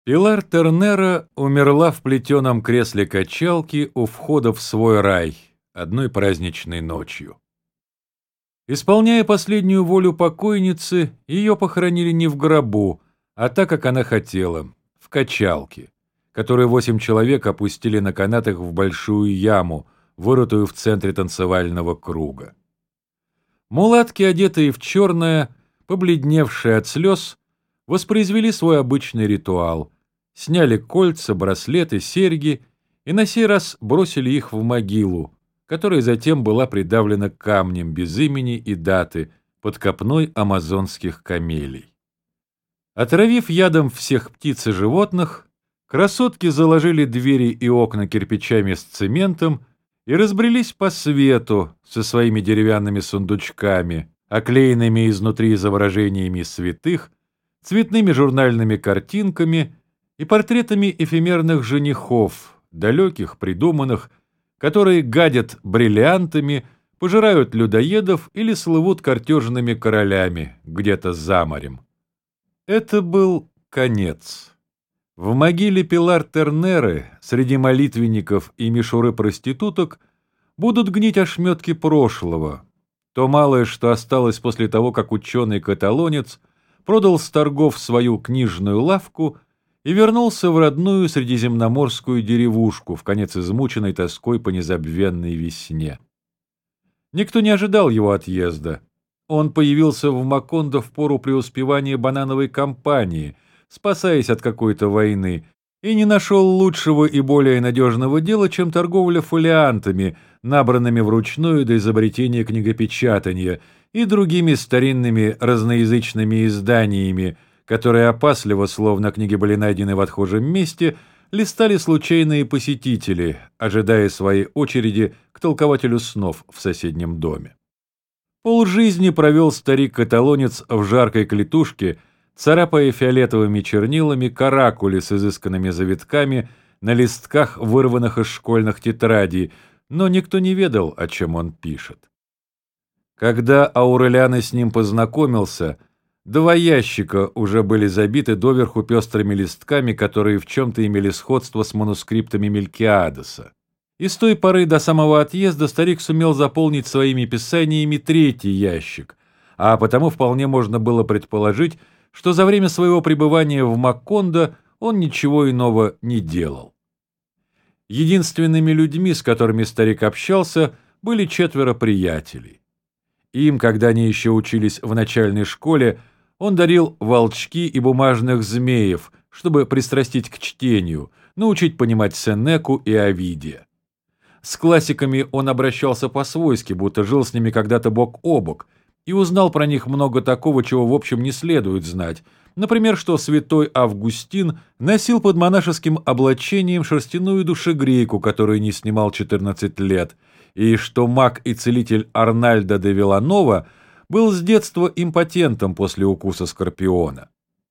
Пилар Тернера умерла в плетеном кресле качалки у входа в свой рай одной праздничной ночью. Исполняя последнюю волю покойницы, ее похоронили не в гробу, а так, как она хотела, в качалке, которую 8 человек опустили на канатах в большую яму, вырытую в центре танцевального круга. Мулатки, одетые в черное, побледневшие от слез, воспроизвели свой обычный ритуал, сняли кольца, браслеты, серьги и на сей раз бросили их в могилу, которая затем была придавлена камнем без имени и даты под копной амазонских камелий. Отравив ядом всех птиц и животных, красотки заложили двери и окна кирпичами с цементом и разбрелись по свету со своими деревянными сундучками, оклеенными изнутри изображениями святых, цветными журнальными картинками и портретами эфемерных женихов, далеких, придуманных, которые гадят бриллиантами, пожирают людоедов или слывут картежными королями где-то за морем. Это был конец. В могиле Пилар Тернеры среди молитвенников и мишуры проституток будут гнить ошметки прошлого, то малое, что осталось после того, как ученый-каталонец продал с торгов свою книжную лавку и вернулся в родную средиземноморскую деревушку, вконец измученной тоской по незабвенной весне. Никто не ожидал его отъезда. Он появился в Макондо в пору преуспевания банановой кампании, спасаясь от какой-то войны, и не нашел лучшего и более надежного дела, чем торговля фолиантами, набранными вручную до изобретения книгопечатания, и другими старинными разноязычными изданиями, которые опасливо, словно книги были найдены в отхожем месте, листали случайные посетители, ожидая своей очереди к толкователю снов в соседнем доме. Полжизни провел старик-каталонец в жаркой клетушке, царапая фиолетовыми чернилами каракули с изысканными завитками на листках, вырванных из школьных тетрадей, но никто не ведал, о чем он пишет. Когда Аурелиано с ним познакомился, 2 ящика уже были забиты доверху пестрыми листками, которые в чем-то имели сходство с манускриптами Мелькиадеса. И с той поры до самого отъезда старик сумел заполнить своими писаниями 3-й ящик, а потому вполне можно было предположить, что за время своего пребывания в Макондо он ничего иного не делал. Единственными людьми, с которыми старик общался, были 4 приятелей. Им, когда они еще учились в начальной школе, он дарил волчки и бумажных змеев, чтобы пристрастить к чтению, научить понимать Сенеку и Овидия. С классиками он обращался по-свойски, будто жил с ними когда-то бок о бок, и узнал про них много такого, чего в общем не следует знать. Например, что святой Августин носил под монашеским облачением шерстяную душегрейку, которую не снимал 14 лет, и что маг и целитель Арнальдо де Виланова был с детства импотентом после укуса скорпиона.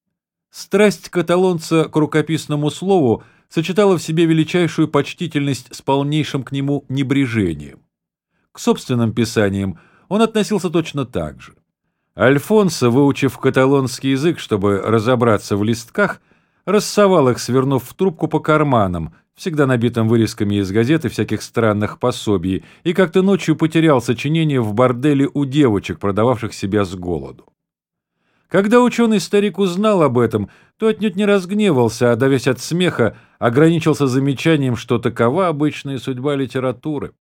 Страсть каталонца к рукописному слову сочетала в себе величайшую почтительность с полнейшим к нему небрежением. К собственным писаниям он относился точно так же. Альфонсо, выучив каталонский язык, чтобы разобраться в листках, рассовал их, свернув в трубку по карманам, всегда набитым вырезками из газет и всяких странных пособий, и как-то ночью потерял сочинение в борделе у девочек, продававших себя с голоду. Когда ученый-старик узнал об этом, то отнюдь не разгневался, а, давясь от смеха, ограничился замечанием, что такова обычная судьба литературы.